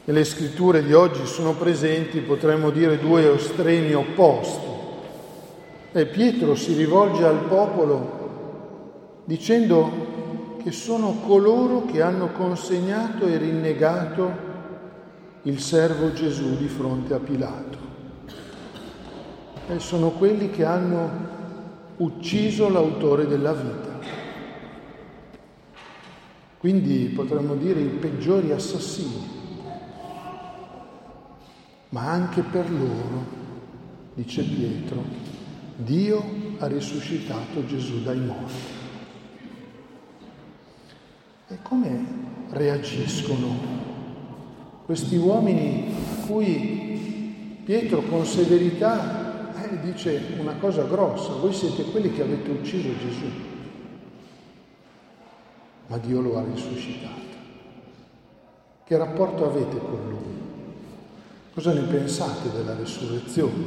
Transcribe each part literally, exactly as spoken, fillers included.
nelle scritture di oggi sono presenti, potremmo dire, due estremi opposti. E Pietro si rivolge al popolo dicendo che sono coloro che hanno consegnato e rinnegato il servo Gesù di fronte a Pilato. E sono quelli che hanno ucciso l'autore della vita. Quindi potremmo dire i peggiori assassini. Ma anche per loro, dice Pietro, Dio ha risuscitato Gesù dai morti. E come reagiscono questi uomini a cui Pietro con severità eh, dice una cosa grossa: voi siete quelli che avete ucciso Gesù, ma Dio lo ha risuscitato. Che rapporto avete con Lui? Cosa ne pensate della resurrezione?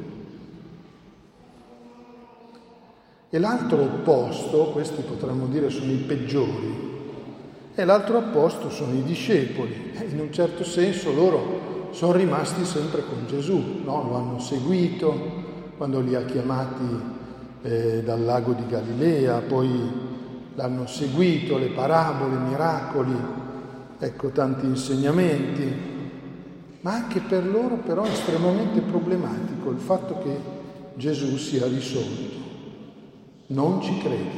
E l'altro opposto, questi potremmo dire sono i peggiori, e l'altro opposto sono i discepoli. In un certo senso loro sono rimasti sempre con Gesù, no? Lo hanno seguito quando li ha chiamati eh, dal lago di Galilea, poi l'hanno seguito, le parabole, i miracoli, ecco tanti insegnamenti. Ma anche per loro però è estremamente problematico il fatto che Gesù sia risorto. Non ci credono.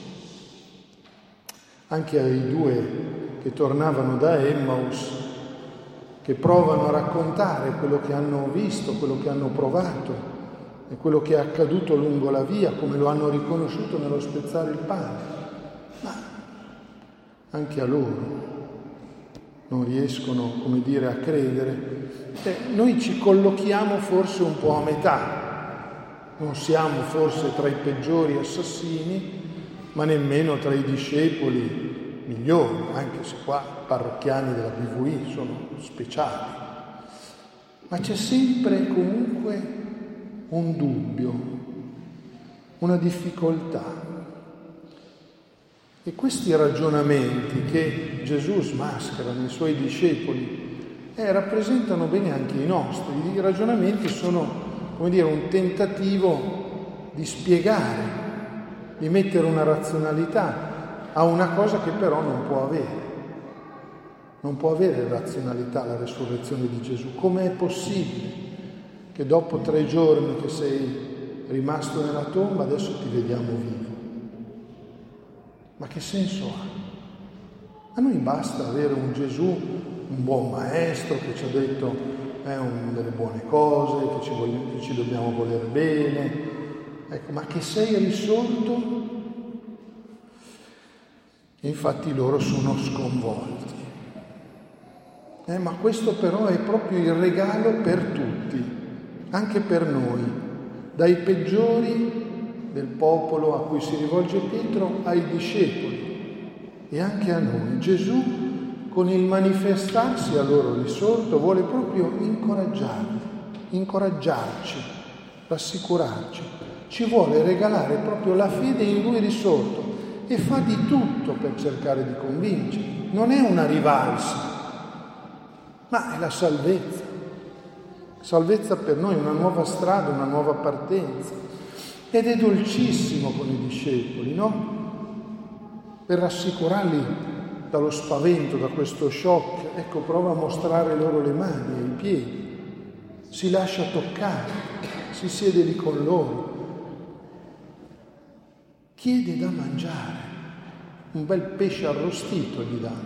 Anche ai due che tornavano da Emmaus, che provano a raccontare quello che hanno visto, quello che hanno provato e quello che è accaduto lungo la via, come lo hanno riconosciuto nello spezzare il pane. Ma anche a loro non riescono, come dire, a credere. Eh, noi ci collochiamo forse un po' a metà, non siamo forse tra i peggiori assassini, ma nemmeno tra i discepoli migliori, anche se qua i parrocchiani della B V I sono speciali. Ma c'è sempre comunque un dubbio, una difficoltà. E questi ragionamenti che Gesù smaschera nei suoi discepoli eh, rappresentano bene anche i nostri. I ragionamenti sono, come dire, un tentativo di spiegare, di mettere una razionalità a una cosa che però non può avere. Non può avere razionalità la resurrezione di Gesù. Com'è possibile che dopo tre giorni che sei rimasto nella tomba adesso ti vediamo vivo? Ma che senso ha? A noi basta avere un Gesù, un buon maestro che ci ha detto eh, un, delle buone cose, che ci, voglio, che ci dobbiamo voler bene. Ecco, ma che sei risorto? E infatti loro sono sconvolti. Eh, ma questo però è proprio il regalo per tutti, anche per noi, dai peggiori del popolo a cui si rivolge Pietro ai discepoli e anche a noi. Gesù, con il manifestarsi a loro risorto, vuole proprio incoraggiarli, incoraggiarci, rassicurarci. Ci vuole regalare proprio la fede in Lui risorto e fa di tutto per cercare di convincerli. Non è una rivalsa, ma è la salvezza. Salvezza per noi, una nuova strada, una nuova partenza. Ed è dolcissimo con i discepoli, no? Per rassicurarli dallo spavento, da questo shock, ecco, prova a mostrare loro le mani e i piedi, si lascia toccare, si siede lì con loro, chiede da mangiare, un bel pesce arrostito gli danno.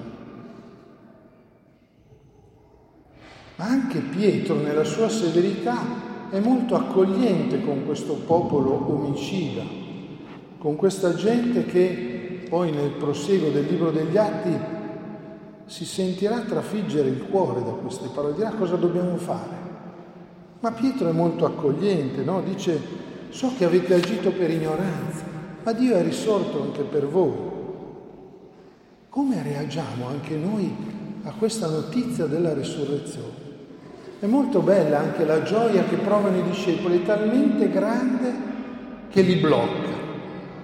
Ma anche Pietro, nella sua severità, è molto accogliente con questo popolo omicida, con questa gente che poi nel proseguo del libro degli Atti si sentirà trafiggere il cuore da queste parole, dirà cosa dobbiamo fare. Ma Pietro è molto accogliente, no? Dice: so che avete agito per ignoranza, ma Dio è risorto anche per voi. Come reagiamo anche noi a questa notizia della risurrezione? È molto bella anche la gioia che provano i discepoli, è talmente grande che li blocca.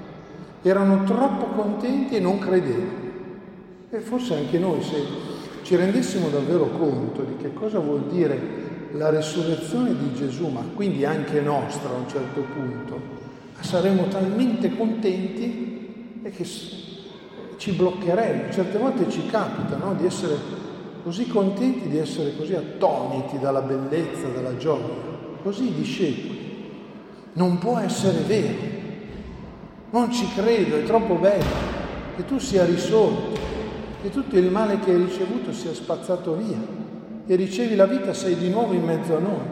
Erano troppo contenti e non credevano. E forse anche noi, se ci ci rendessimo davvero conto di che cosa vuol dire la resurrezione di Gesù, ma quindi anche nostra a un certo punto, saremo talmente contenti che ci bloccheremo. Certe volte ci capita, no? Di essere così contenti, di essere così attoniti dalla bellezza, dalla gioia, così discepoli. Non può essere vero, non ci credo, è troppo bello che tu sia risorto, che tutto il male che hai ricevuto sia spazzato via e ricevi la vita, sei di nuovo in mezzo a noi.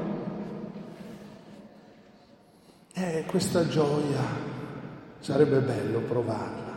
E questa gioia sarebbe bello provarla.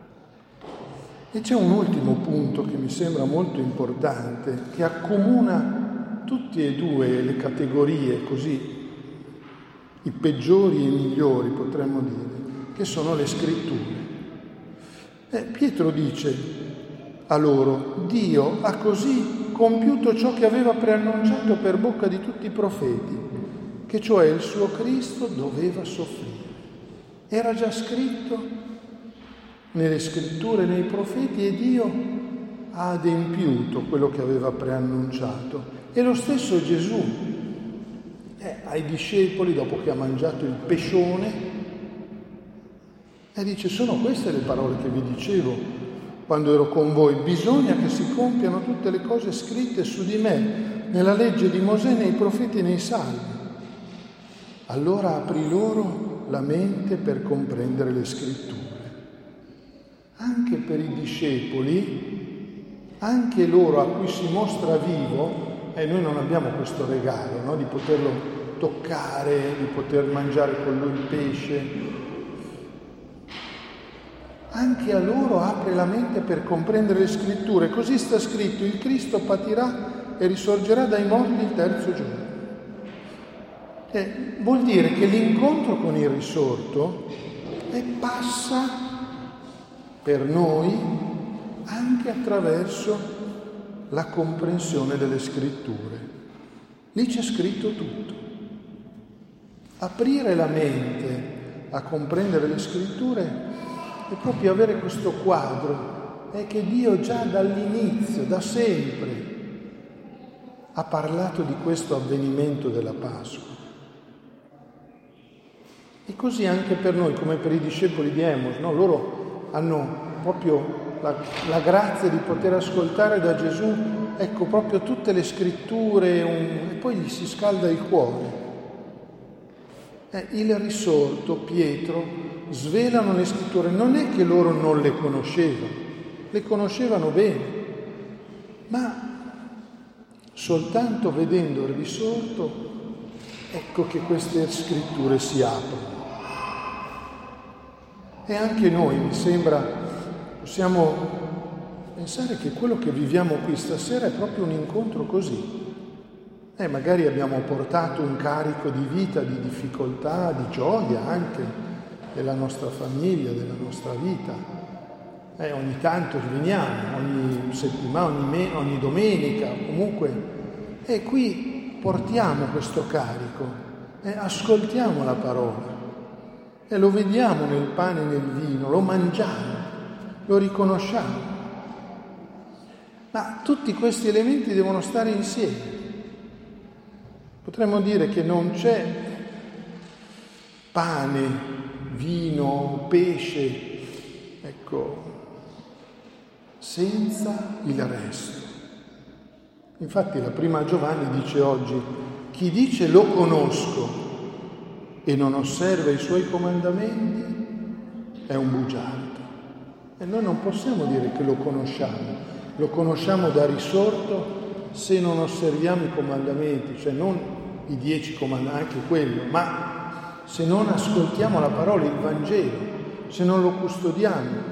E c'è un ultimo punto che mi sembra molto importante, che accomuna tutte e due le categorie, così, i peggiori e i migliori potremmo dire, che sono le scritture. E Pietro dice a loro: Dio ha così compiuto ciò che aveva preannunciato per bocca di tutti i profeti, che cioè il suo Cristo doveva soffrire. Era già scritto nelle scritture, nei profeti, e Dio ha adempiuto quello che aveva preannunciato. E lo stesso Gesù eh, ai discepoli, dopo che ha mangiato il pescione, e dice: sono queste le parole che vi dicevo quando ero con voi, bisogna che si compiano tutte le cose scritte su di me nella legge di Mosè, nei profeti e nei salmi. Allora aprì loro la mente per comprendere le scritture. Anche per i discepoli, anche loro a cui si mostra vivo, e noi non abbiamo questo regalo, no? Di poterlo toccare, di poter mangiare con lui il pesce, anche a loro apre la mente per comprendere le scritture. Così sta scritto: il Cristo patirà e risorgerà dai morti il terzo giorno. E vuol dire che l'incontro con il risorto è passa per noi anche attraverso la comprensione delle scritture. Lì c'è scritto tutto. Aprire la mente a comprendere le scritture è proprio avere questo quadro, è che Dio già dall'inizio, da sempre, ha parlato di questo avvenimento della Pasqua. E così anche per noi, come per i discepoli di Emos, no? Loro hanno proprio la, la grazia di poter ascoltare da Gesù, ecco, proprio tutte le scritture, un, e poi gli si scalda il cuore. Eh, il risorto, Pietro, svelano le scritture. Non è che loro non le conoscevano, le conoscevano bene, ma soltanto vedendo il risorto, ecco che queste scritture si aprono. E anche noi, mi sembra, possiamo pensare che quello che viviamo qui stasera è proprio un incontro così. Eh, magari abbiamo portato un carico di vita, di difficoltà, di gioia anche della nostra famiglia, della nostra vita. Eh, ogni tanto riveniamo, ogni settimana, ogni, me- ogni domenica, comunque. E qui portiamo questo carico, eh, ascoltiamo la parola e lo vediamo nel pane e nel vino, lo mangiamo, lo riconosciamo. Ma tutti questi elementi devono stare insieme. Potremmo dire che non c'è pane, vino, pesce, ecco, senza il resto. Infatti la prima Giovanni dice oggi: chi dice lo conosco e non osserva i suoi comandamenti è un bugiardo. E noi non possiamo dire che lo conosciamo, lo conosciamo da risorto se non osserviamo i comandamenti, cioè non i dieci comandamenti, anche quello, ma se non ascoltiamo la parola, il Vangelo, se non lo custodiamo.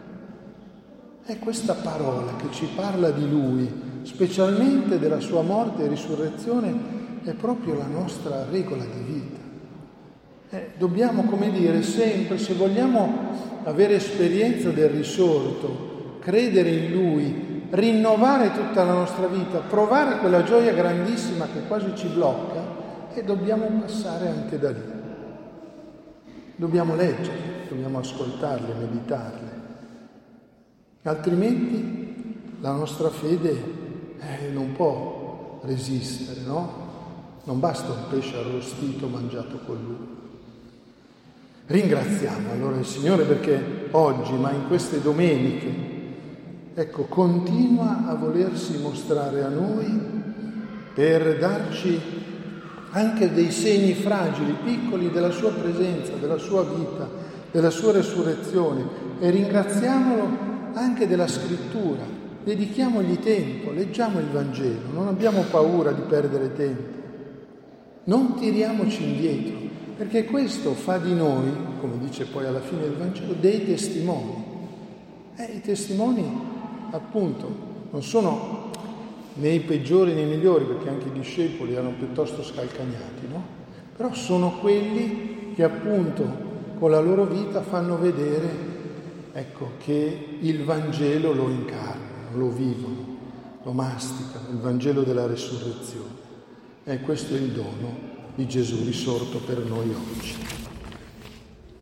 È questa parola che ci parla di Lui, specialmente della sua morte e risurrezione, è proprio la nostra regola di vita. Eh, dobbiamo, come dire, sempre, se vogliamo avere esperienza del risorto, credere in Lui, rinnovare tutta la nostra vita, provare quella gioia grandissima che quasi ci blocca, e dobbiamo passare anche da lì. Dobbiamo leggerle, dobbiamo ascoltarle, meditarle. Altrimenti la nostra fede eh, non può resistere, no? Non basta un pesce arrostito mangiato con lui. Ringraziamo allora il Signore perché oggi, ma in queste domeniche, ecco, continua a volersi mostrare a noi per darci anche dei segni fragili, piccoli della sua presenza, della sua vita, della sua resurrezione, e ringraziamolo anche della scrittura. Dedichiamogli tempo, leggiamo il Vangelo, non abbiamo paura di perdere tempo, non tiriamoci indietro, perché questo fa di noi, come dice poi alla fine del Vangelo, dei testimoni. E i testimoni, appunto, non sono né i peggiori né i migliori, perché anche i discepoli erano piuttosto scalcagnati, no? Però sono quelli che appunto con la loro vita fanno vedere, ecco, che il Vangelo lo incarnano, lo vivono, lo masticano, il Vangelo della resurrezione. E questo è il dono di Gesù risorto per noi oggi.